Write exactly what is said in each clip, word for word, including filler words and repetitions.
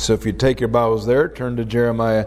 So if you take your Bibles there, turn to Jeremiah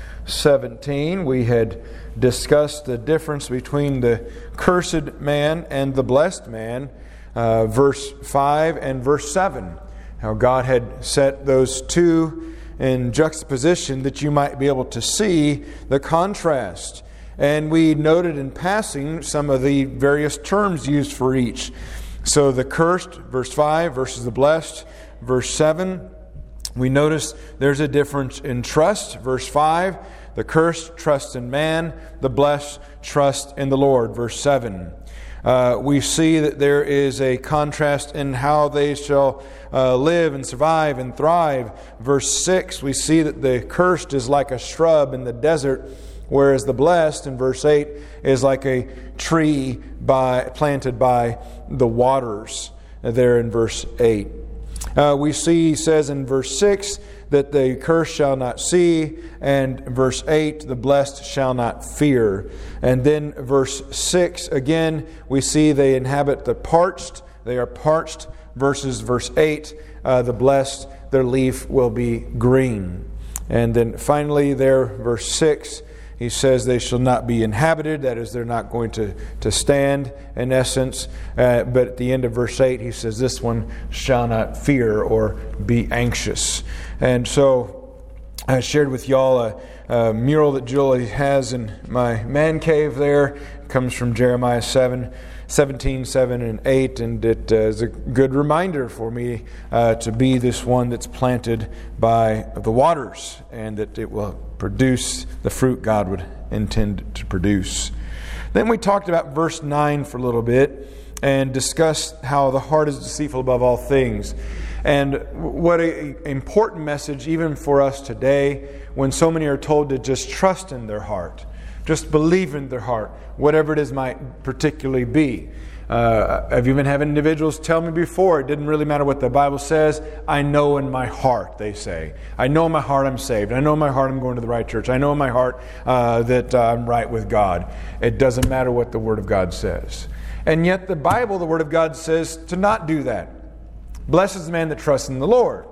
seventeen. We had discussed the difference between the cursed man and the blessed man, uh, verse five and verse seven. How God had set those two in juxtaposition that you might be able to see the contrast. And we noted in passing some of the various terms used for each. So the cursed, verse five, versus the blessed, verse seven. We notice there's a difference in trust. Verse five, the cursed trust in man, the blessed trust in the Lord. Verse seven. Uh, we see that there is a contrast in how they shall uh, live and survive and thrive. Verse six, we see that the cursed is like a shrub in the desert, whereas the blessed, in verse eight, is like a tree by planted by the waters, there in verse eight. Uh, we see, he says in verse six, that the cursed shall not see, and verse eight, the blessed shall not fear. And then verse six, again, we see they inhabit the parched, they are parched, versus verse eight, uh, the blessed, their leaf will be green. And then finally there, verse six, he says they shall not be inhabited. That is, they're not going to, to stand, in essence. Uh, but at the end of verse eight, he says this one shall not fear or be anxious. And so I shared with y'all a, a mural that Julie has in my man cave there. It comes from Jeremiah seven, seventeen, seven, and eight. And it uh, is a good reminder for me uh, to be this one that's planted by the waters, and that it will produce the fruit God would intend to produce. Then we talked about verse nine for a little bit and discussed how the heart is deceitful above all things. And what an important message even for us today, when so many are told to just trust in their heart, just believe in their heart, whatever it is might particularly be. Uh, I've even had individuals tell me before, it didn't really matter what the Bible says. I know in my heart, they say. I know in my heart I'm saved. I know in my heart I'm going to the right church. I know in my heart uh, that uh, I'm right with God. It doesn't matter what the Word of God says. And yet the Bible, the Word of God, says to not do that. Blessed is the man that trusts in the Lord.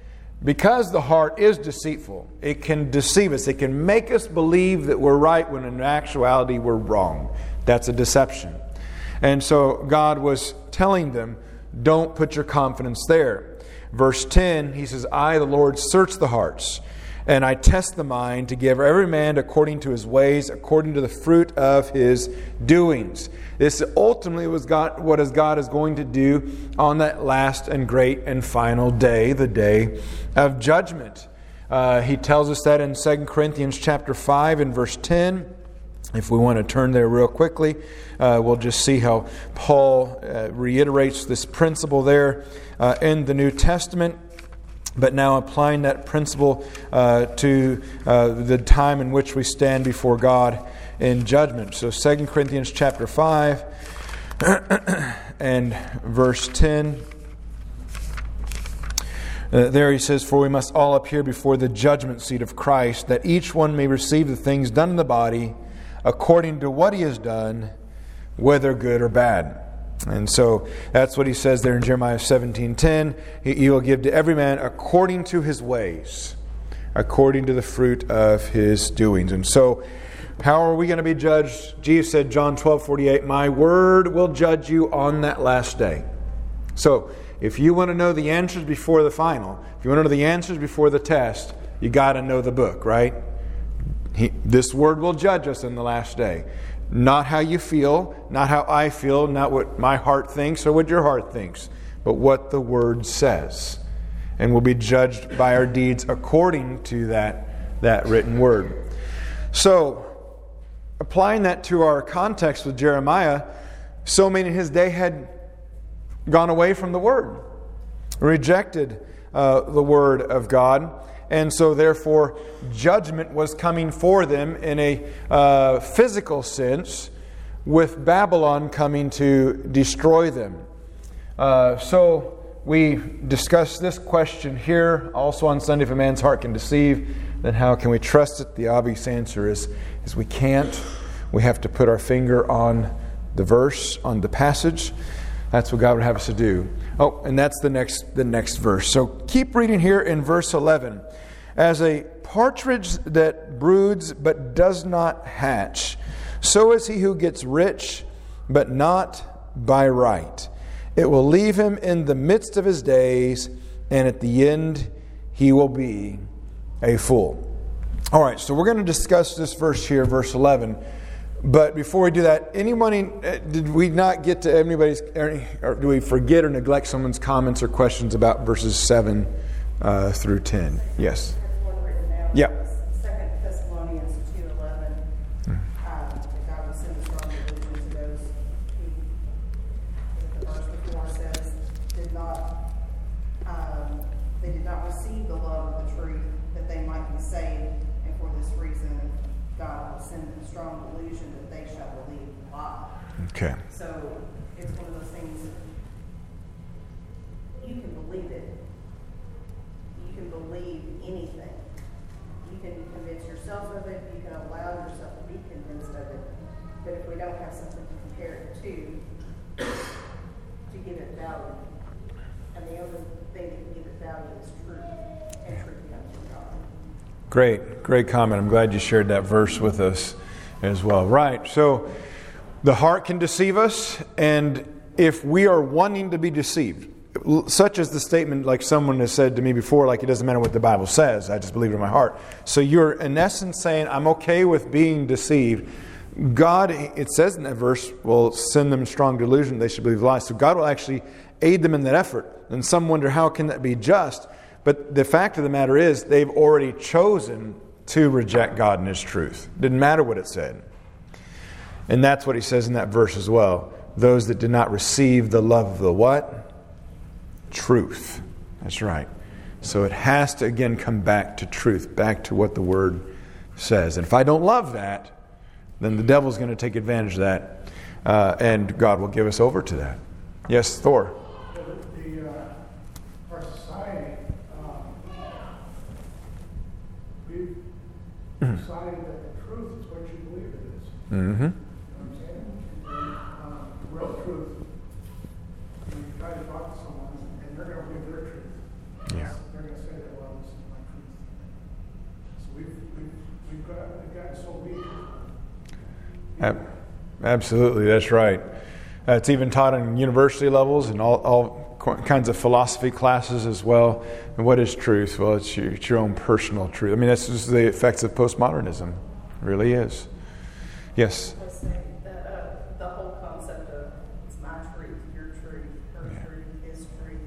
Because the heart is deceitful, it can deceive us. It can make us believe that we're right when in actuality we're wrong. That's a deception. And so God was telling them, don't put your confidence there. Verse ten, he says, I, the Lord, search the hearts, and I test the mind to give every man according to his ways, according to the fruit of his doings. This ultimately was God, what is God is going to do on that last and great and final day, the day of judgment. Uh, he tells us that in Second Corinthians chapter five and verse ten. If we want to turn there real quickly, uh, we'll just see how Paul uh, reiterates this principle there uh, in the New Testament, but now applying that principle uh, to uh, the time in which we stand before God in judgment. So Second Corinthians chapter five and verse ten. Uh, there he says, for we must all appear before the judgment seat of Christ, that each one may receive the things done in the body according to what he has done, whether good or bad. And so that's what he says there in Jeremiah seventeen ten. He, he will give to every man according to his ways, according to the fruit of his doings. And so how are we going to be judged? Jesus said, John twelve forty-eight, my word will judge you on that last day. So if you want to know the answers before the final, if you want to know the answers before the test, you got to know the book, right? He, this word will judge us in the last day. Not how you feel, not how I feel, not what my heart thinks or what your heart thinks, but what the word says. And we'll be judged by our deeds according to that, that written word. So, applying that to our context with Jeremiah, so many in his day had gone away from the word, rejected uh, the word of God. And so therefore, judgment was coming for them in a uh, physical sense, with Babylon coming to destroy them. Uh, so we discussed this question here also on Sunday. If a man's heart can deceive, then how can we trust it? The obvious answer is, is we can't. We have to put our finger on the verse, on the passage. That's what God would have us to do. Oh, and that's the next the next verse. So keep reading here in verse eleven. As a partridge that broods but does not hatch, so is he who gets rich, but not by right. It will leave him in the midst of his days, and at the end he will be a fool. All right, so we're going to discuss this verse here, verse eleven. But before we do that, anybody, did we not get to anybody's, or do we forget or neglect someone's comments or questions about verses seven uh, through ten? Yes. Yeah. Second Thessalonians two eleven. Um, that God will send a strong delusion to those who, the verse before says, did not, um, they did not receive the love of the truth that they might be saved, and for this reason God will send a strong delusion that they shall believe a lie. Okay. So it's one of those things. You can believe it. You can believe anything. You can convince yourself of it. You can allow yourself to be convinced of it. But if we don't have something to compare it to, to give it value, and the only thing that can give it value is truth, and truth comes from God. Great, great comment. I'm glad you shared that verse with us as well. Right, so the heart can deceive us, and if we are wanting to be deceived, such as the statement like someone has said to me before, like it doesn't matter what the Bible says, I just believe it in my heart. So you're in essence saying, I'm okay with being deceived. God, it says in that verse, will send them strong delusion, they should believe lies. So God will actually aid them in that effort. And some wonder, how can that be just? But the fact of the matter is, they've already chosen to reject God and His truth. Didn't matter what it said. And that's what he says in that verse as well. Those that did not receive the love of the what? Truth. That's right. So it has to again come back to truth, back to what the Word says. And if I don't love that, then the devil's going to take advantage of that, uh, and God will give us over to that. Yes, Thor. The, uh, our society, um, we've decided that the truth is what you believe it is. Mm-hmm. You know what I'm saying? And, um, the real truth, when you try to talk to someone, and they're going to believe their truth. Yeah. They're going to say that, well, this is my truth. So we've, we've, we've, got, we've gotten so weak. Ab- Absolutely, that's right. Uh, it's even taught on university levels and all, all kinds of philosophy classes as well. And what is truth? Well, it's your, it's your own personal truth. I mean, that's just the effects of postmodernism. It really is. Yes? I was saying that uh, the whole concept of it's my truth, your truth, her Yeah. truth, his truth,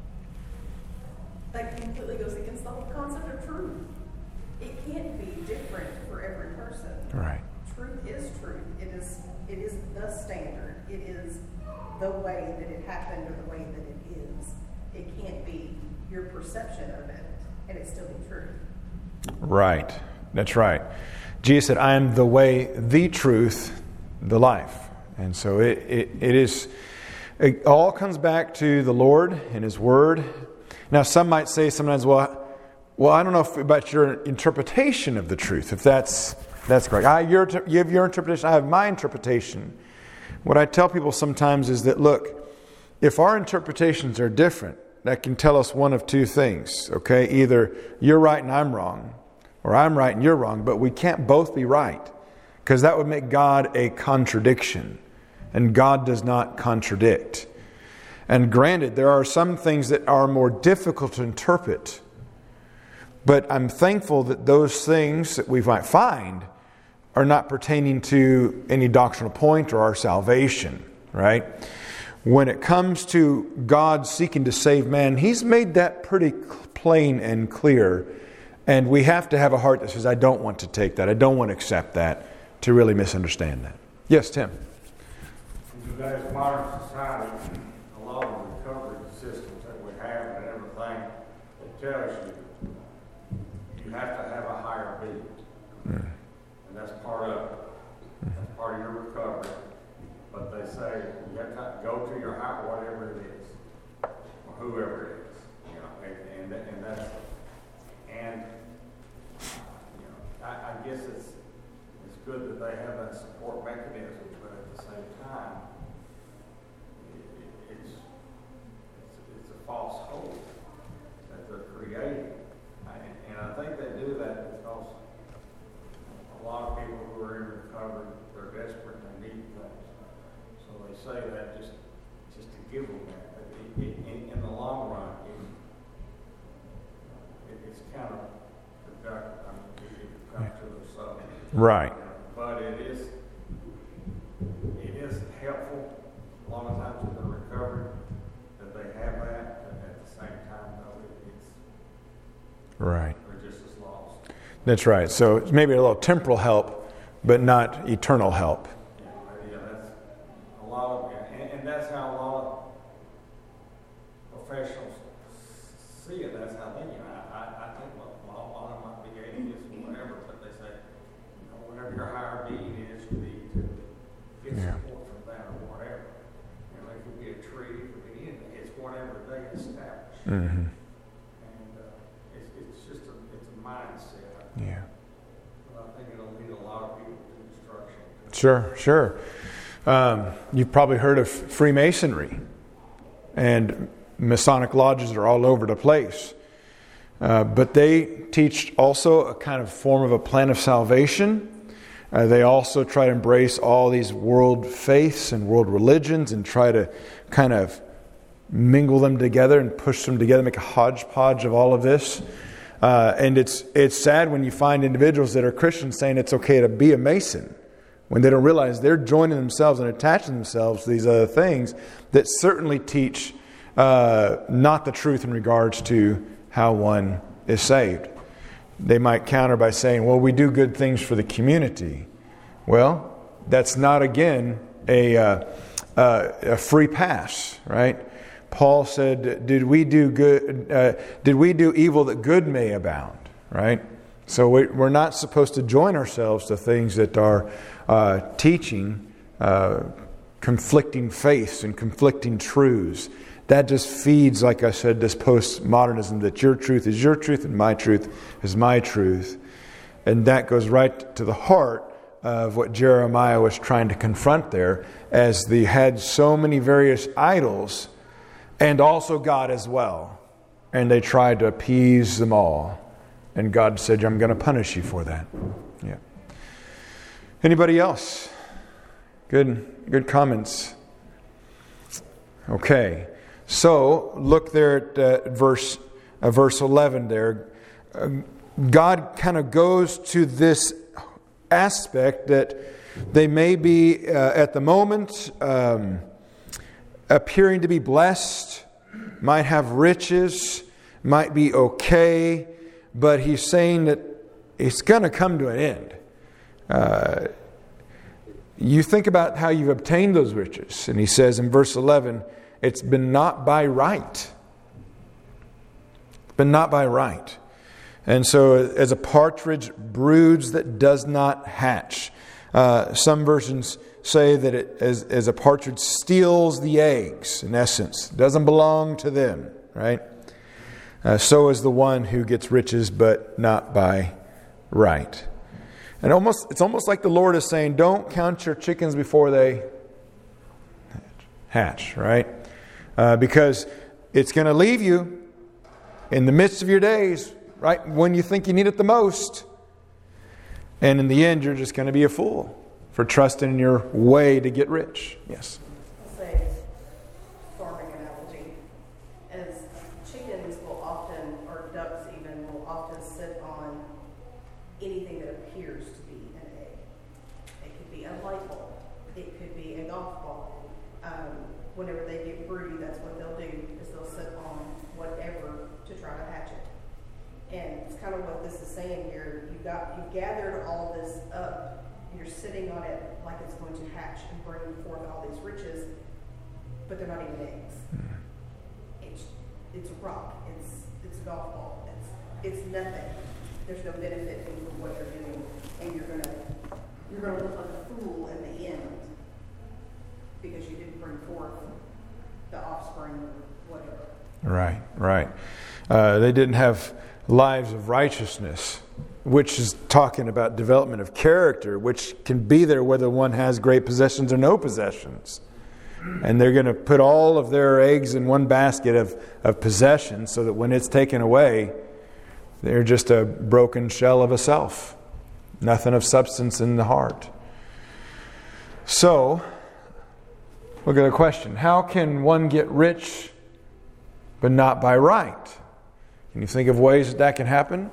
that completely goes against the whole concept of truth. It can't be different for every person. Right. Truth is truth. It is it is the standard. It is the way that it happened or the way that it is. It can't be your perception of it and it still be true. Right. That's right. Jesus said, I am the way, the truth, the life. And so it, it, it is, it all comes back to the Lord and His Word. Now, some might say sometimes, well, well, I don't know if, about your interpretation of the truth, if that's that's correct. I, your, you have your interpretation, I have my interpretation. What I tell people sometimes is that, look, if our interpretations are different, that can tell us one of two things, okay? Either you're right and I'm wrong, or I'm right and you're wrong, but we can't both be right, because that would make God a contradiction, and God does not contradict. And granted, there are some things that are more difficult to interpret, but I'm thankful that those things that we might find are not pertaining to any doctrinal point or our salvation, right? When it comes to God seeking to save man, He's made that pretty plain and clear. And we have to have a heart that says, I don't want to take that. I don't want to accept that, to really misunderstand that. Yes, Tim. In today's modern society, a lot of the recovery systems that we have and everything, it tells you you have to have a higher beat. Mm. And that's part of it. That's part of your recovery. But they say you have to go to your high, whatever it is, or whoever it is. You know, and, and, and that's, and, you know, I, I guess it's, it's good that they have that support mechanism, but at the same time, it, it counterproductive. I mean, it could come to themselves. Right. But it is, it is helpful a lot of times in the recovery that they have that, and at the same time, though, it, it's Right. they're just as lost. That's right. So it's maybe a little temporal help, but not eternal help. Yeah, yeah, that's a lot of, and, and that's how a lot of professionals see it. That's how they, you know, I, I, I think well, a lot of them might be atheists or whatever, but they say, you know, whatever your higher being is, you need to get Yeah. support from that or whatever. You know, it could be a tree, it could be anything. It's whatever they establish. Mm-hmm. And uh, it's, it's just a, it's a mindset. Yeah. But I think it'll lead a lot of people to destruction. Sure, sure. Um, you've probably heard of Freemasonry, and Masonic lodges are all over the place. Uh, but they teach also a kind of form of a plan of salvation. Uh, they also try to embrace all these world faiths and world religions and try to kind of mingle them together and push them together, make a hodgepodge of all of this. Uh, and it's it's sad when you find individuals that are Christians saying it's okay to be a Mason, when they don't realize they're joining themselves and attaching themselves to these other things that certainly teach uh, not the truth in regards to how one is saved. They might counter by saying, well, we do good things for the community. Well, that's not, again, a, uh, uh, a free pass, right? Paul said, did we do good? Uh, did we do evil that good may abound, right? So we're not supposed to join ourselves to things that are uh, teaching uh, conflicting faiths and conflicting truths. That just feeds, like I said, this postmodernism that your truth is your truth and my truth is my truth. And that goes right to the heart of what Jeremiah was trying to confront there, as they had so many various idols and also God as well. And they tried to appease them all. And God said, I'm going to punish you for that. Yeah. Anybody else? Good, good comments. Okay. So look there at uh, verse uh, verse eleven there. Uh, God kind of goes to this aspect that they may be uh, at the moment um, appearing to be blessed, might have riches, might be okay, but he's saying that it's going to come to an end. Uh, you think about how you've obtained those riches. And he says in verse eleven, it's been not by right. It's been not by right. And so as a partridge broods that does not hatch. Uh, some versions say that it, as, as a partridge steals the eggs, in essence. It doesn't belong to them, right? Uh, so is the one who gets riches, but not by right. And almost it's almost like the Lord is saying, don't count your chickens before they hatch, right? Uh, because it's going to leave you in the midst of your days, right when you think you need it the most. And in the end, you're just going to be a fool for trusting in your way to get rich. Yes? I'll say farming analogy. As chickens will often, or ducks even, will often sit on anything that appears to be an egg. It could be a light bulb. It could be a golf ball. Um, whenever they get broody, that's what they'll do, is they'll sit on whatever to try to hatch it. And it's kind of what this is saying here. You got, you've gathered all this up. You're sitting on it like it's going to hatch and bring forth all these riches, but they're not even eggs. It's it's a rock. It's it's a golf ball. It's it's nothing. There's no benefit in what you're doing, and you're gonna you're gonna look like a fool in the end because you didn't bring forth the offspring or whatever. Right, right. Uh, they didn't have lives of righteousness, which is talking about development of character, which can be there whether one has great possessions or no possessions. And they're going to put all of their eggs in one basket of, of possessions so that when it's taken away, they're just a broken shell of a self. Nothing of substance in the heart. So, look at the question. How can one get rich but not by right? Can you think of ways that that can happen?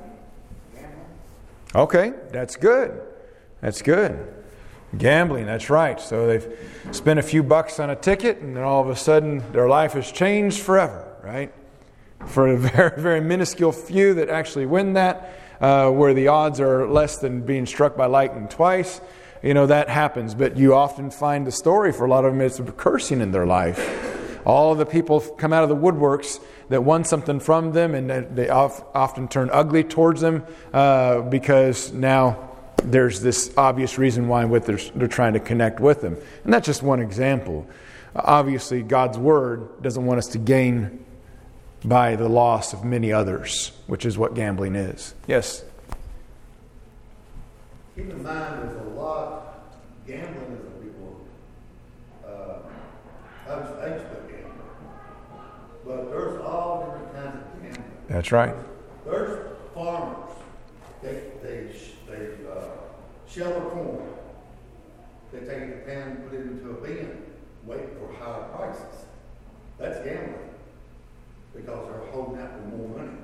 Okay, that's good. That's good. Gambling, that's right. So they've spent a few bucks on a ticket, and then all of a sudden their life has changed forever, right? For a very, very minuscule few that actually win that, uh, where the odds are less than being struck by lightning twice, you know, that happens. But you often find the story for a lot of them, it's cursing in their life. All of the people come out of the woodworks that won something from them, and they often turn ugly towards them uh, because now there's this obvious reason why with they're, they're trying to connect with them. And that's just one example. Obviously, God's Word doesn't want us to gain by the loss of many others, which is what gambling is. Yes? Keep in mind, there's a lot, gambling is a people, uh, I just, I just put gambling. But there's all different kinds of gambling. That's right. There's farmers. They they they uh, shell their corn. They take it to pan, put it into a bin, wait for higher prices. That's gambling because they're holding out for more money.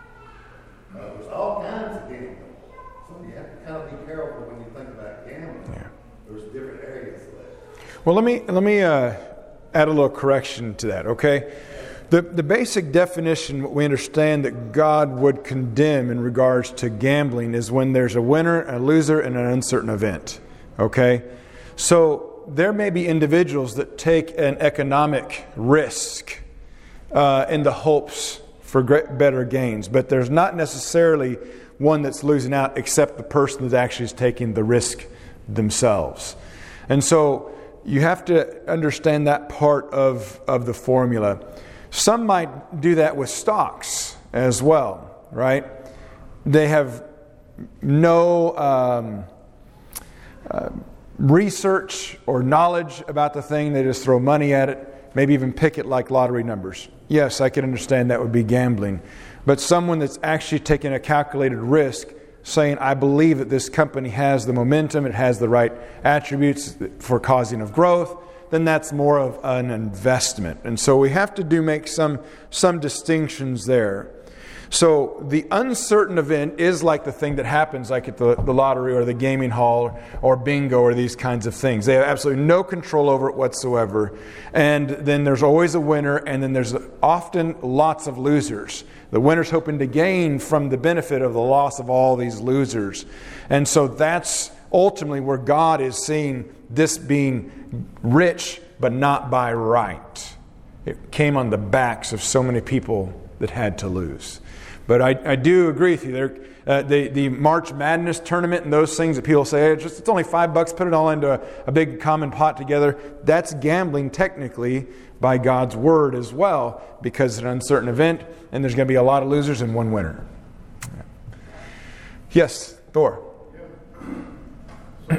Uh, there's all kinds of gambling, so you have to kind of be careful when you think about gambling. Yeah. There's different areas of that. Well, let me let me uh, add a little correction to that. Okay. The, the basic definition, we understand that God would condemn in regards to gambling is when there's a winner, a loser, and an uncertain event. Okay? So there may be individuals that take an economic risk uh, in the hopes for great, better gains, but there's not necessarily one that's losing out except the person that actually is taking the risk themselves. And so you have to understand that part of, of the formula. Some might do that with stocks as well, right? They have no um, uh, research or knowledge about the thing. They just throw money at it, maybe even pick it like lottery numbers. Yes, I can understand that would be gambling. But someone that's actually taking a calculated risk, saying, I believe that this company has the momentum, it has the right attributes for causing of growth, then that's more of an investment. And so we have to do make some some distinctions there. So the uncertain event is like the thing that happens like at the, the lottery or the gaming hall or, or bingo or these kinds of things. They have absolutely no control over it whatsoever. And then there's always a winner, and then there's often lots of losers. The winner's hoping to gain from the benefit of the loss of all these losers. And so that's ultimately where God is seeing this being rich, but not by right. It came on the backs of so many people that had to lose. But I, I do agree with you. There, uh, the, the March Madness tournament and those things that people say, hey, it's, just, it's only five bucks, put it all into a, a big common pot together. That's gambling technically by God's Word as well, because it's an uncertain event and there's going to be a lot of losers and one winner. Yeah. Yes, Thor. So, uh,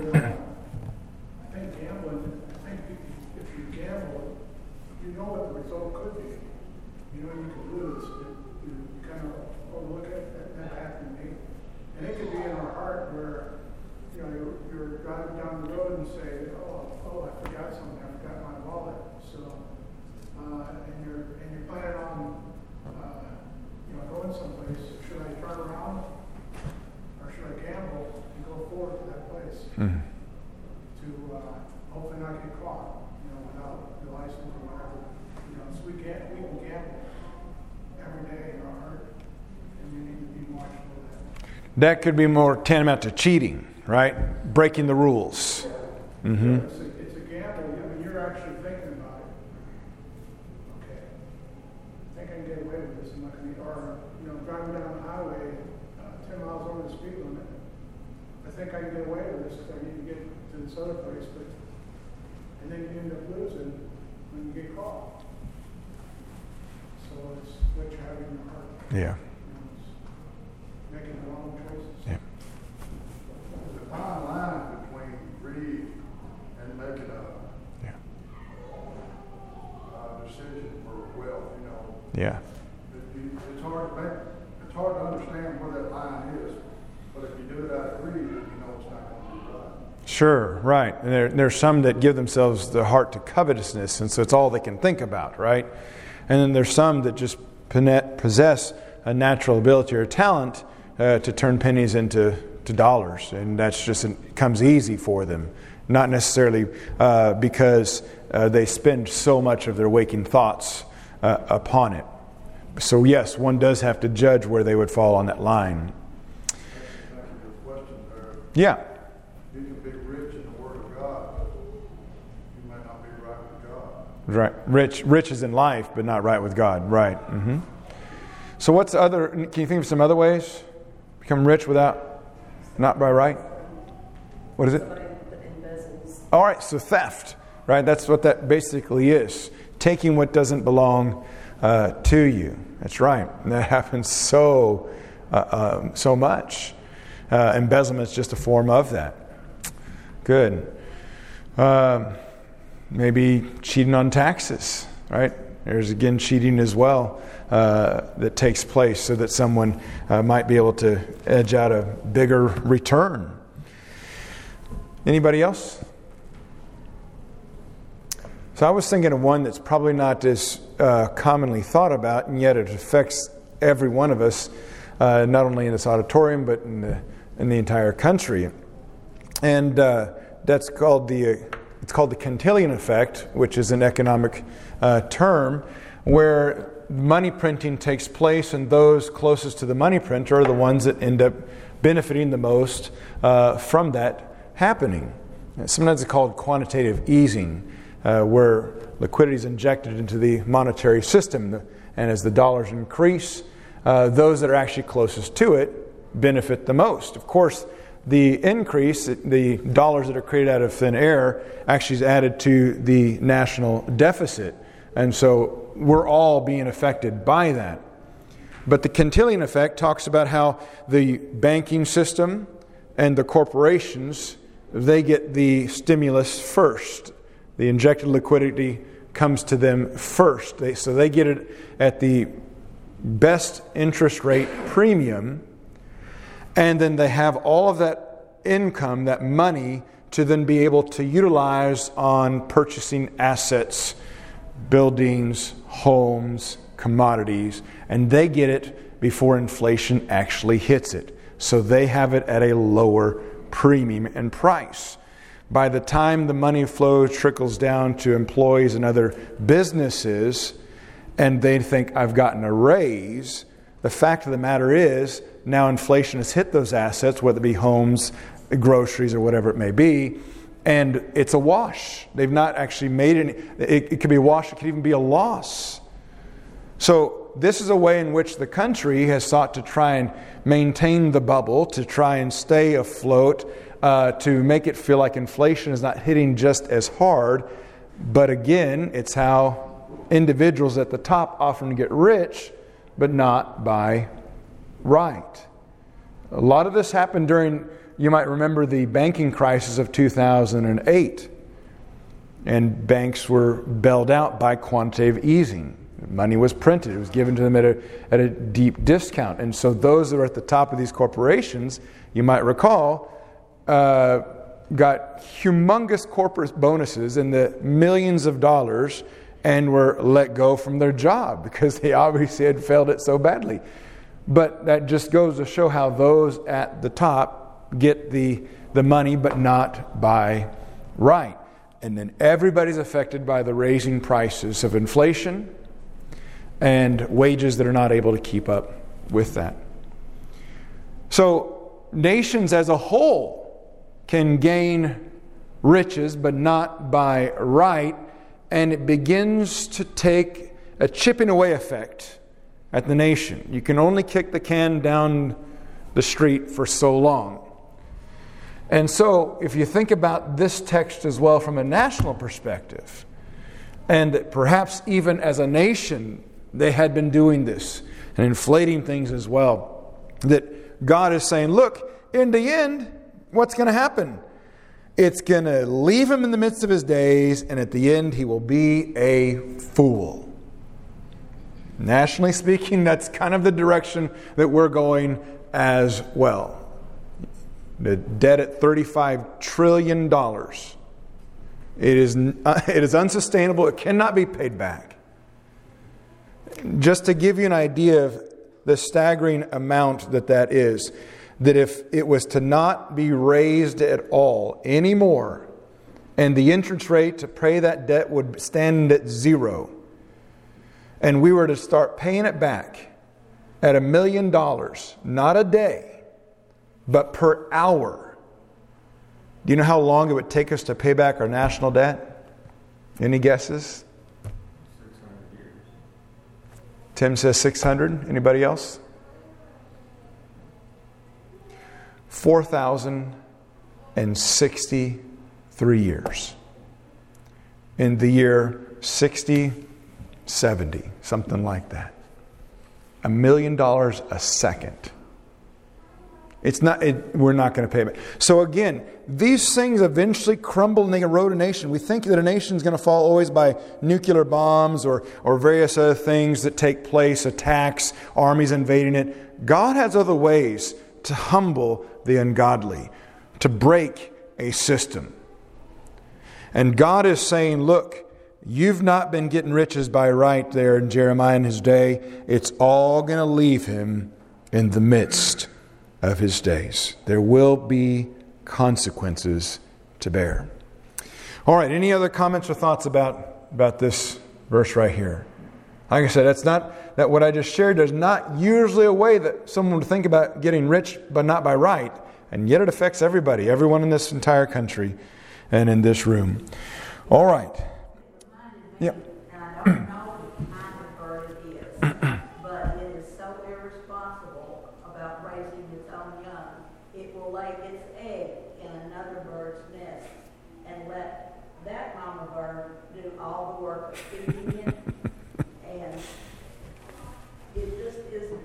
I think gambling, I think if, if you gamble, you know what the result could be. You know you could lose. You, you kind of overlook it, that, that happened to me. And it could be in our heart where, you know, you're, you're driving down the road and say, oh, oh, I forgot something, I forgot my wallet. So, uh, and you're and you're planning on, uh, you know, going someplace. Should I turn around, or should I gamble and go forward to that place? Mm-hmm. To uh, hopefully not get caught, you know, without the license or whatever. You know, so we can't, we can gamble every day in our heart, and we need to be watchful of that. That could be more tantamount to cheating, right? Breaking the rules. Mm-hmm. It's, a, it's a gamble. I mean, you're actually thinking about it. Okay, I think I can get away with this. I'm not going to, or you know, driving down the highway, uh, ten miles over the speed limit. I think I can get away with this because I need to get to this other place, but and then you end up losing when you get caught. So it's what you have in your heart. Yeah. You know, it's making the wrong choices. Yeah. There's a fine line between greed and making a, Yeah. a decision for wealth, you know. Yeah. It- you- It's hard to make, it's hard to understand where that line is, but if you do it out of greed, you know it's not going to be right. Sure, right. And there, there's some that give themselves the heart to covetousness, and so it's all they can think about, right? And then there's some that just possess a natural ability or talent uh, to turn pennies into to dollars, and that's just it comes easy for them, not necessarily uh, because uh, they spend so much of their waking thoughts uh, upon it. So yes, one does have to judge where they would fall on that line. Yeah. You can be rich in the Word of God, but you might not be right with God. Right. Rich, rich is in life, but not right with God. Right. Mm-hmm. So what's the other, can you think of some other ways? Become rich without, not by right? What is it? All right, so theft. Right, that's what that basically is. Taking what doesn't belong uh, to you. That's right. And that happens so, uh, um, so much. Uh, embezzlement is just a form of that. Good. Um, maybe cheating on taxes, right? There's again cheating as well uh, that takes place so that someone uh, might be able to edge out a bigger return. Anybody else? So I was thinking of one that's probably not as uh, commonly thought about, and yet it affects every one of us, uh, not only in this auditorium, but in the in the entire country, and uh, that's called the uh, it's called the Cantillon effect, which is an economic uh, term where money printing takes place, and those closest to the money printer are the ones that end up benefiting the most uh, from that happening. Sometimes it's called quantitative easing, uh, where liquidity is injected into the monetary system, and as the dollars increase, uh, those that are actually closest to it benefit the most. Of course, the increase, the dollars that are created out of thin air, actually is added to the national deficit. And so we're all being affected by that. But the Cantillon effect talks about how the banking system and the corporations, they get the stimulus first. The injected liquidity comes to them first. They, so they get it at the best interest rate premium. And then they have all of that income, that money, to then be able to utilize on purchasing assets, buildings, homes, commodities, and they get it before inflation actually hits it. So they have it at a lower premium and price. By the time the money flow trickles down to employees and other businesses, and they think, I've gotten a raise, the fact of the matter is, now inflation has hit those assets, whether it be homes, groceries, or whatever it may be, and it's a wash. They've not actually made any. It, it could be a wash, it could even be a loss. So this is a way in which the country has sought to try and maintain the bubble, to try and stay afloat, uh, to make it feel like inflation is not hitting just as hard. But again, it's how individuals at the top often get rich, but not by right. A lot of this happened during, you might remember, the banking crisis of two thousand eight. And banks were bailed out by quantitative easing. Money was printed. It was given to them at a, at a deep discount. And so those that are at the top of these corporations, you might recall, uh, got humongous corporate bonuses in the millions of dollars and were let go from their job because they obviously had failed it so badly. But that just goes to show how those at the top get the, the money, but not by right. And then everybody's affected by the raising prices of inflation and wages that are not able to keep up with that. So nations as a whole can gain riches, but not by right, and it begins to take a chipping away effect at the nation. You can only kick the can down the street for so long. And so, if you think about this text as well from a national perspective, and perhaps even as a nation, they had been doing this and inflating things as well, that God is saying, look, in the end, what's going to happen? It's going to leave him in the midst of his days, and at the end, he will be a fool. Nationally speaking, that's kind of the direction that we're going as well. The debt at thirty-five trillion dollars. It is, it is unsustainable. It cannot be paid back. Just to give you an idea of the staggering amount that that is. That if it was to not be raised at all anymore, and the interest rate to pay that debt would stand at zero, and we were to start paying it back at a million dollars, not a day, but per hour. Do you know how long it would take us to pay back our national debt? Any guesses? six hundred years. Tim says six hundred. Anybody else? four thousand sixty-three years. In the year sixty, seventy, something like that. A million dollars a second. It's not. It, we're not going to pay it back. So again, these things eventually crumble and they erode a nation. We think that a nation is going to fall always by nuclear bombs or or various other things that take place, attacks, armies invading it. God has other ways to humble the ungodly, to break a system. And God is saying, look, you've not been getting riches by right there in Jeremiah in his day. It's all going to leave him in the midst of his days. There will be consequences to bear. All right, any other comments or thoughts about, about this verse right here? Like I said, that's not that what I just shared. There's not usually a way that someone would think about getting rich, but not by right. And yet it affects everybody, everyone in this entire country and in this room. All right. Yep. And I don't know what kind of bird it is, but it is so irresponsible about raising its own young. It will lay its egg in another bird's nest and let that mama bird do all the work of feeding it. And it just isn't.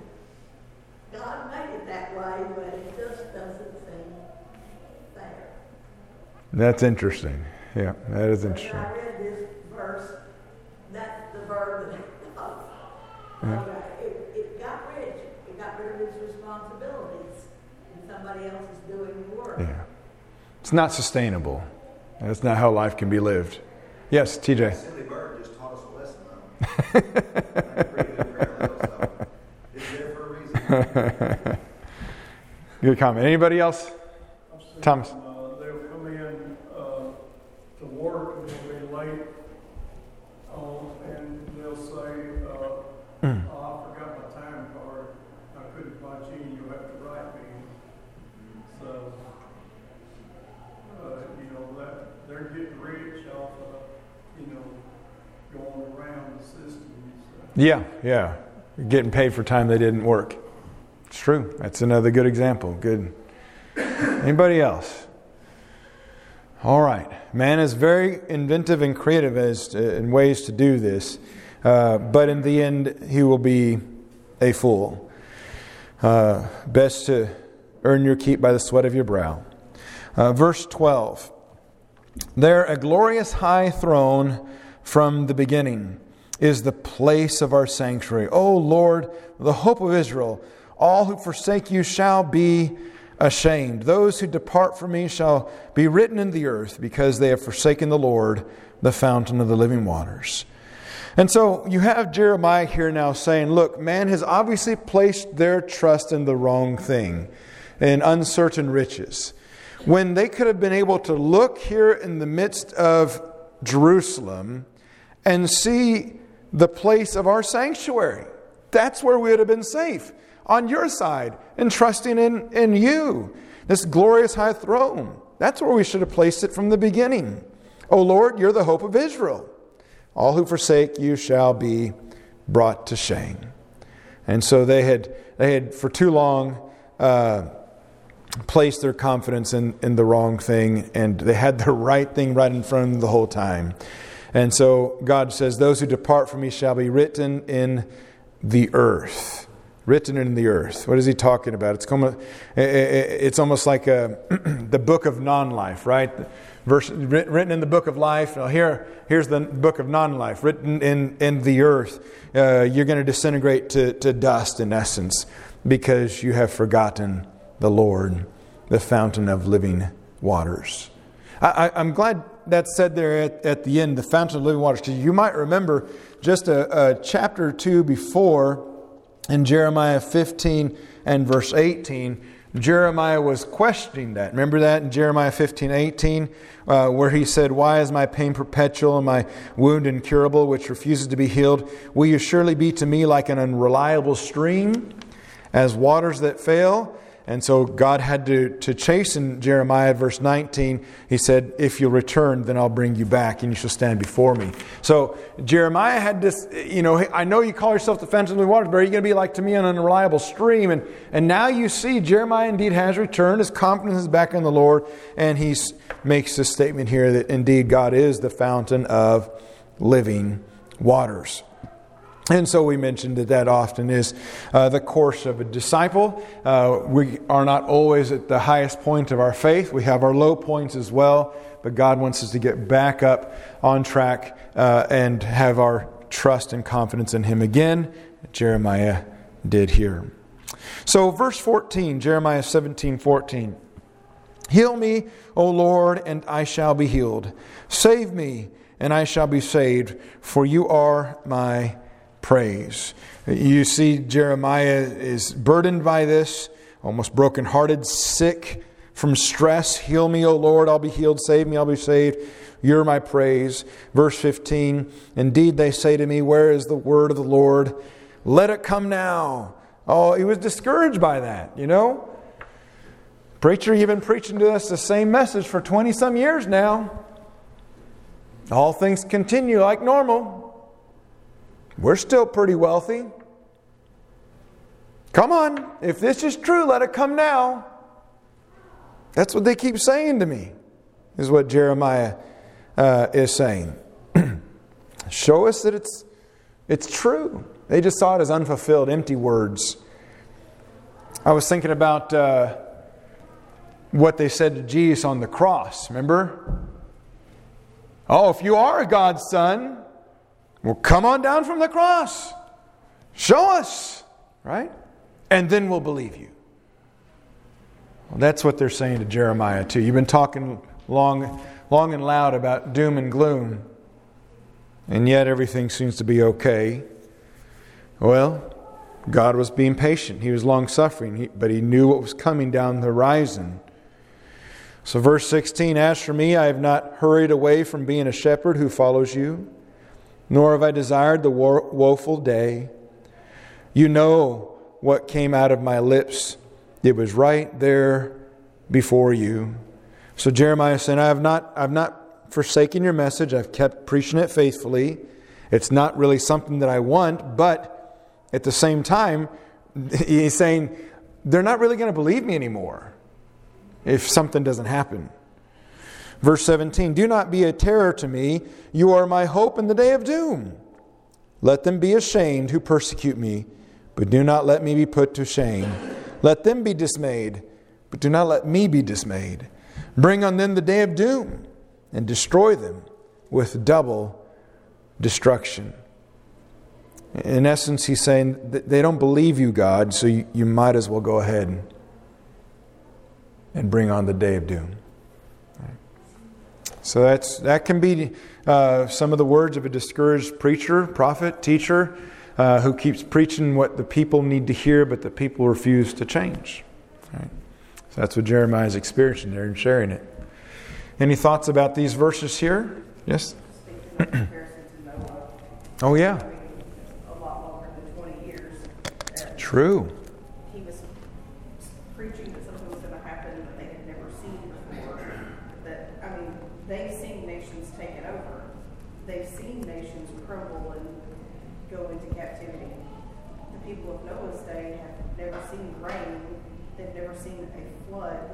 God made it that way, but it just doesn't seem fair. That's interesting. Yeah, that is When interesting. I read this verse, that's the bird that I thought, Yeah. okay, it, it got rich, it got rid of its responsibilities, and somebody else is doing the work. Yeah. It's not sustainable. That's not how life can be lived. Yes, T J. Silly bird just taught us a lesson, though. That's a pretty good parallel, so it's there for a reason. Good comment. Anybody else? Thomas. Uh, they'll come in, uh, to work and they'll be late, um, and they'll say, uh, Mm. oh, I forgot my time card, I couldn't punch in, you'll have to write me. So, uh, you know, that, they're getting rich off of, you know, going around the system, so. Yeah, yeah. Getting paid for time they didn't work. It's true. That's another good example. Good. Anybody else? All right. Man is very inventive and creative as to, in ways to do this. Uh, but in the end, he will be a fool. Uh, best to earn your keep by the sweat of your brow. Uh, verse twelve. There a glorious high throne from the beginning is the place of our sanctuary. O Lord, the hope of Israel, all who forsake you shall be ashamed. Those who depart from me shall be written in the earth, because they have forsaken the Lord, the fountain of the living waters. And so you have Jeremiah here now saying, look, man has obviously placed their trust in the wrong thing, in uncertain riches, when they could have been able to look here in the midst of Jerusalem and see the place of our sanctuary. That's where we would have been safe, on your side, and trusting in, in you, this glorious high throne. That's where we should have placed it from the beginning. O Lord, you're the hope of Israel. All who forsake you shall be brought to shame. And so they had, they had for too long uh, placed their confidence in, in the wrong thing, and they had the right thing right in front of them the whole time. And so God says, those who depart from me shall be written in the earth. Written in the earth. What is he talking about? It's almost, it's almost like a, the book of non-life, right? Verse, written in the book of life. Now here, here's the book of non-life. Written in, in the earth. Uh, you're going to disintegrate to, to dust, in essence, because you have forgotten the Lord, the fountain of living waters. I, I, I'm glad that's said there at, at the end, the fountain of living waters, because you might remember just a, a chapter or two before, in Jeremiah fifteen and verse eighteen, Jeremiah was questioning that. Remember that in Jeremiah fifteen, eighteen, uh, where he said, "Why is my pain perpetual and my wound incurable, which refuses to be healed? Will you surely be to me like an unreliable stream, as waters that fail?" And so God had to, to chasten Jeremiah. Verse nineteen, he said, "If you'll return, then I'll bring you back and you shall stand before me." So Jeremiah had this, you know, "I know you call yourself the fountain of living waters, but are you going to be like to me an unreliable stream?" And, and now you see Jeremiah indeed has returned. His confidence is back in the Lord. And he makes this statement here that indeed God is the fountain of living waters. And so we mentioned that that often is uh, the course of a disciple. Uh, we are not always at the highest point of our faith. We have our low points as well. But God wants us to get back up on track uh, and have our trust and confidence in Him again. Jeremiah did here. So verse fourteen, Jeremiah seventeen, fourteen. "Heal me, O Lord, and I shall be healed. Save me, and I shall be saved, for you are my praise." You see, Jeremiah is burdened by this, almost brokenhearted, sick from stress. "Heal me, O Lord, I'll be healed. Save me, I'll be saved. You're my praise." Verse fifteen, "Indeed they say to me, where is the word of the Lord? Let it come now." Oh, he was discouraged by that, you know. Preacher, you've been preaching to us the same message for twenty some years now. All things continue like normal. We're still pretty wealthy. Come on, if this is true, let it come now. That's what they keep saying to me, is what Jeremiah uh, is saying. Show us that it's it's true. They just saw it as unfulfilled, empty words. I was thinking about uh, what they said to Jesus on the cross, remember? "Oh, if you are God's son, well, come on down from the cross. Show us," right? "And then we'll believe you." Well, that's what they're saying to Jeremiah too. You've been talking long, long and loud about doom and gloom, and yet everything seems to be okay. Well, God was being patient. He was long-suffering, but He knew what was coming down the horizon. So verse sixteen, "As for me, I have not hurried away from being a shepherd who follows you, nor have I desired the wo- woeful day. You know what came out of my lips. It was right there before you." So Jeremiah said, I have not, I've not forsaken your message. I've kept preaching it faithfully. It's not really something that I want, but at the same time, he's saying, they're not really going to believe me anymore if something doesn't happen. Verse seventeen, "Do not be a terror to me. You are my hope in the day of doom. Let them be ashamed who persecute me, but do not let me be put to shame. Let them be dismayed, but do not let me be dismayed. Bring on them the day of doom, and destroy them with double destruction." In essence, he's saying that they don't believe you, God, so you, you might as well go ahead and bring on the day of doom. So that's that can be uh, some of the words of a discouraged preacher, prophet, teacher, uh, who keeps preaching what the people need to hear, but the people refuse to change. Right? So that's what Jeremiah is experiencing there and sharing it. Any thoughts about these verses here? Yes? Speaking of comparison to Noah, Oh, yeah. a lot longer than twenty years. that True. He was preaching that something was going to happen that they had never seen before. That, I mean, they've seen nations taken over. They've seen nations crumble and go into captivity. The people of Noah's day have never seen rain. They've never seen a flood.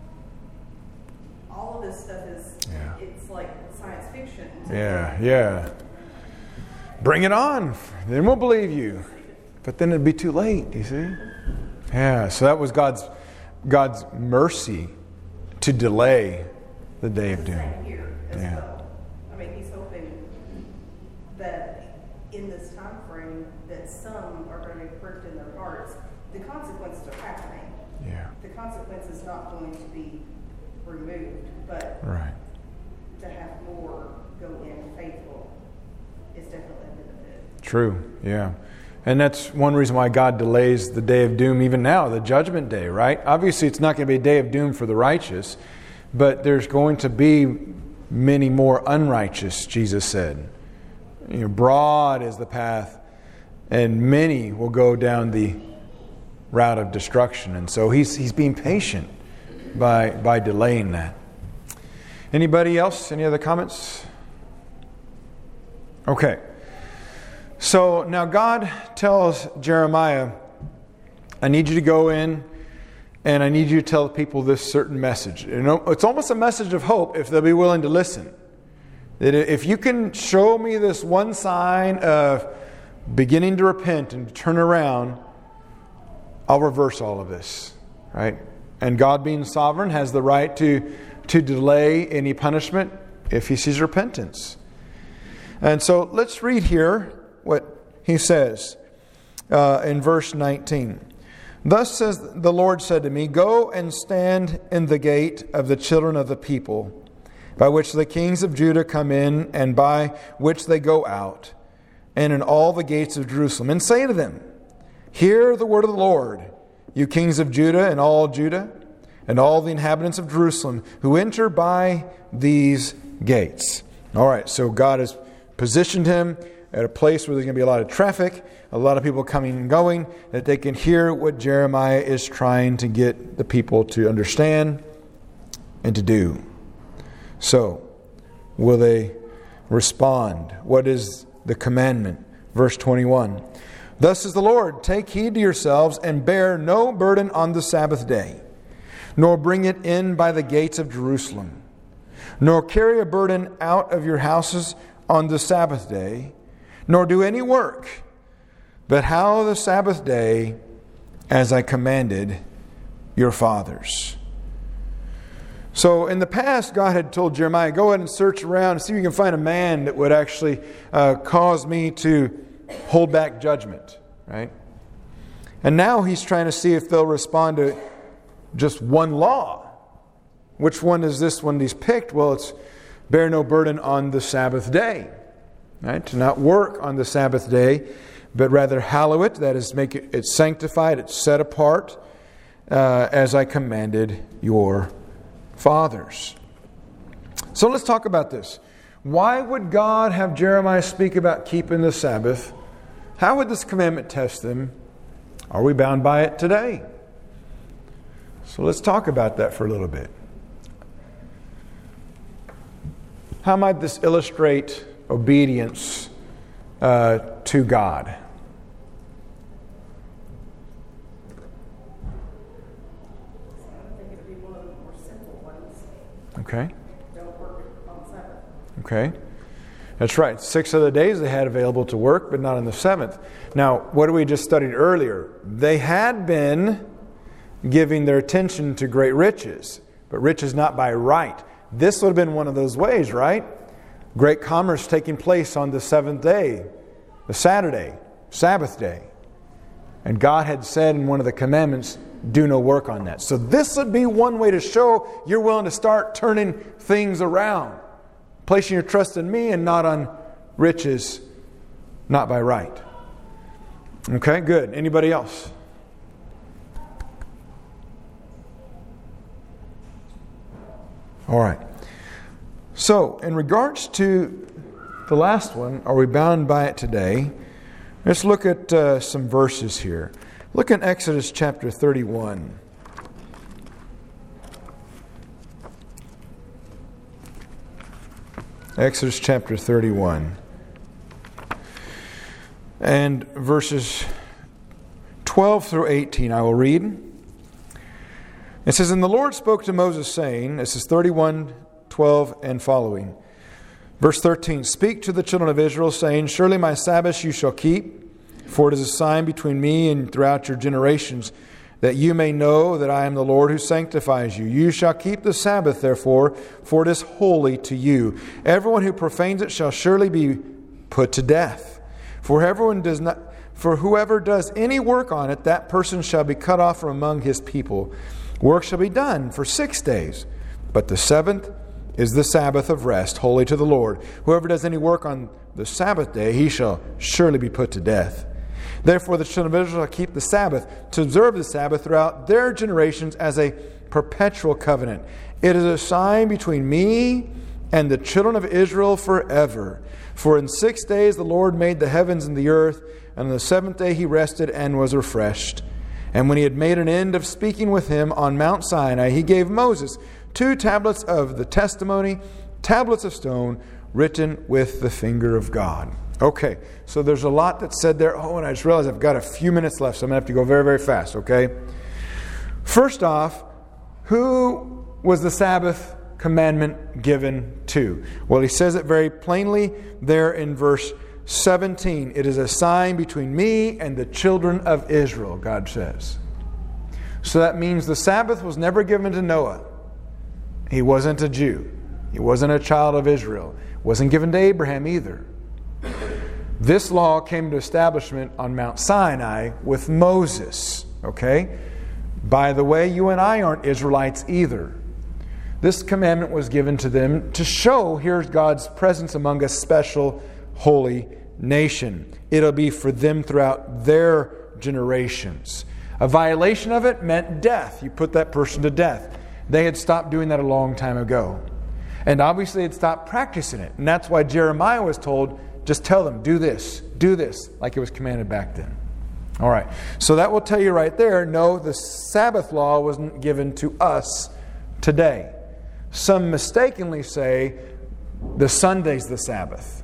All of this stuff is, Yeah. it's like science fiction. Yeah, yeah. Bring it on. Then we'll believe you. But then it'd be too late, you see? Yeah, so that was God's God's mercy to delay the day of doom. Same here as Yeah. well. I mean, he's hoping that in this time frame that some are going to be pricked in their hearts. The consequences are happening. Yeah. The consequence is not going to be removed, but Right. to have more go in faithful is definitely a benefit. True. Yeah. And that's one reason why God delays the day of doom even now, the judgment day, right? Obviously, it's not going to be a day of doom for the righteous, but there's going to be many more unrighteous, Jesus said. You know, broad is the path, and many will go down the route of destruction. And so he's he's being patient by by delaying that. Anybody else? Any other comments? Okay. So now God tells Jeremiah, I need you to go in and I need you to tell people this certain message. You know, it's almost a message of hope if they'll be willing to listen. That if you can show me this one sign of beginning to repent and turn around, I'll reverse all of this. Right? And God, being sovereign, has the right to, to delay any punishment if He sees repentance. And so let's read here what he says uh, in verse nineteen. Thus says the Lord said to me, Go and stand in the gate of the children of the people, by which the kings of Judah come in, and by which they go out, and in all the gates of Jerusalem, and say to them, Hear the word of the Lord, you kings of Judah and all Judah, and all the inhabitants of Jerusalem, who enter by these gates. All right, so God has positioned him at a place where there's going to be a lot of traffic, a lot of people coming and going, that they can hear what Jeremiah is trying to get the people to understand and to do. So, will they respond? What is the commandment? Verse twenty-one. Thus says the Lord, Take heed to yourselves and bear no burden on the Sabbath day, nor bring it in by the gates of Jerusalem, nor carry a burden out of your houses on the Sabbath day, nor do any work, but hallow the Sabbath day as I commanded your fathers. So in the past, God had told Jeremiah, go ahead and search around and see if you can find a man that would actually uh, cause me to hold back judgment, right? And now he's trying to see if they'll respond to just one law. Which one is this one he's picked? Well, it's bear no burden on the Sabbath day. Right? To not work on the Sabbath day, but rather hallow it, that is, make it it's sanctified, it's set apart, uh, as I commanded your fathers. So let's talk about this. Why would God have Jeremiah speak about keeping the Sabbath? How would this commandment test them? Are we bound by it today? So let's talk about that for a little bit. How might this illustrate obedience uh, to God? I think it would be one of the more simple ones. Okay. Don't work on Sabbath. Okay. That's right. Six other days they had available to work, but not on the seventh. Now, what we just studied earlier? They had been giving their attention to great riches, but riches not by right. This would have been one of those ways, right? Great commerce taking place on the seventh day, the Saturday, Sabbath day. And God had said in one of the commandments, do no work on that. So this would be one way to show you're willing to start turning things around. Placing your trust in me and not on riches, not by right. Okay, good. Anybody else? All right. So, in regards to the last one, are we bound by it today? Let's look at uh, some verses here. Look in Exodus chapter thirty-one. Exodus chapter thirty-one. And verses twelve through eighteen, I will read. It says, And the Lord spoke to Moses, saying, this is thirty-one, twelve and following. Verse thirteen, Speak to the children of Israel, saying, Surely my Sabbaths you shall keep, for it is a sign between me and throughout your generations, that you may know that I am the Lord who sanctifies you. You shall keep the Sabbath, therefore, for it is holy to you. Everyone who profanes it shall surely be put to death. For everyone does not, for whoever does any work on it, that person shall be cut off from among his people. Work shall be done for six days, but the seventh is the Sabbath of rest, holy to the Lord. Whoever does any work on the Sabbath day, he shall surely be put to death. Therefore the children of Israel shall keep the Sabbath, to observe the Sabbath throughout their generations as a perpetual covenant. It is a sign between me and the children of Israel forever. For in six days the Lord made the heavens and the earth, and on the seventh day he rested and was refreshed. And when he had made an end of speaking with him on Mount Sinai, he gave Moses two tablets of the testimony, tablets of stone, written with the finger of God. Okay, so there's a lot that's said there. Oh, and I just realized I've got a few minutes left, so I'm going to have to go very, very fast, okay? First off, who was the Sabbath commandment given to? Well, he says it very plainly there in verse seventeen. It is a sign between me and the children of Israel, God says. So that means the Sabbath was never given to Noah. He wasn't a Jew. He wasn't a child of Israel. It wasn't given to Abraham either. This law came to establishment on Mount Sinai with Moses. Okay? By the way, you and I aren't Israelites either. This commandment was given to them to show here's God's presence among a special holy nation. It'll be for them throughout their generations. A violation of it meant death. You put that person to death. They had stopped doing that a long time ago. And obviously had stopped practicing it. And that's why Jeremiah was told, just tell them, do this, do this, like it was commanded back then. All right. So that will tell you right there, no, the Sabbath law wasn't given to us today. Some mistakenly say the Sunday's the Sabbath.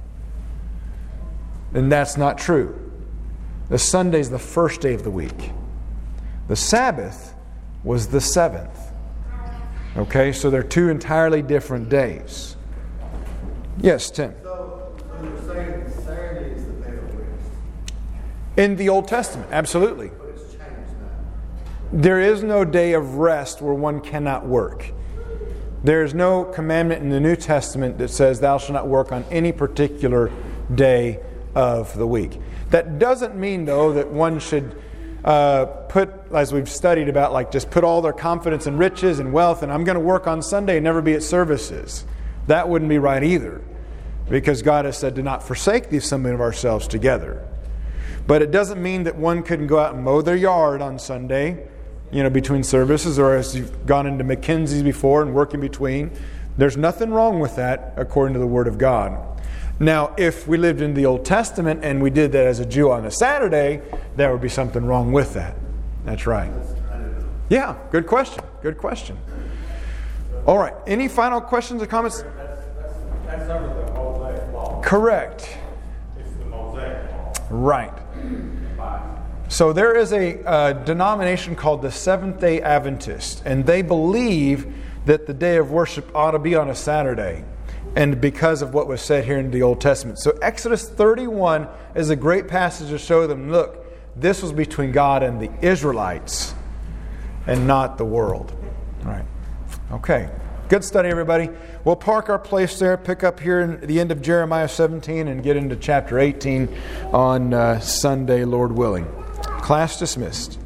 And that's not true. The Sunday's the first day of the week. The Sabbath was the seventh. Okay, so they're two entirely different days. Yes, Tim. So, so you're saying Saturday is the day of rest? In the Old Testament, absolutely. But it's changed now. There is no day of rest where one cannot work. There is no commandment in the New Testament that says thou shalt not work on any particular day of the week. That doesn't mean, though, that one should uh, put, as we've studied about, like just put all their confidence in riches and wealth, and I'm going to work on Sunday and never be at services. That wouldn't be right either, because God has said to not forsake the assembling of ourselves together. But it doesn't mean that one couldn't go out and mow their yard on Sunday, you know, between services, or as you've gone into McKinsey's before and work in between. There's nothing wrong with that according to the Word of God. Now, if we lived in the Old Testament and we did that as a Jew on a Saturday, there would be something wrong with that. That's right. Yeah, good question. Good question. All right. Any final questions or comments? That's, that's, that's under the Mosaic law. Correct. It's the Mosaic law. Right. So there is a uh, denomination called the Seventh-day Adventist, and they believe that the day of worship ought to be on a Saturday, and because of what was said here in the Old Testament. So Exodus thirty-one is a great passage to show them, look, this was between God and the Israelites and not the world. All right. Okay. Good study, everybody. We'll park our place there, pick up here in the end of Jeremiah seventeen, and get into chapter eighteen on uh, Sunday, Lord willing. Class dismissed.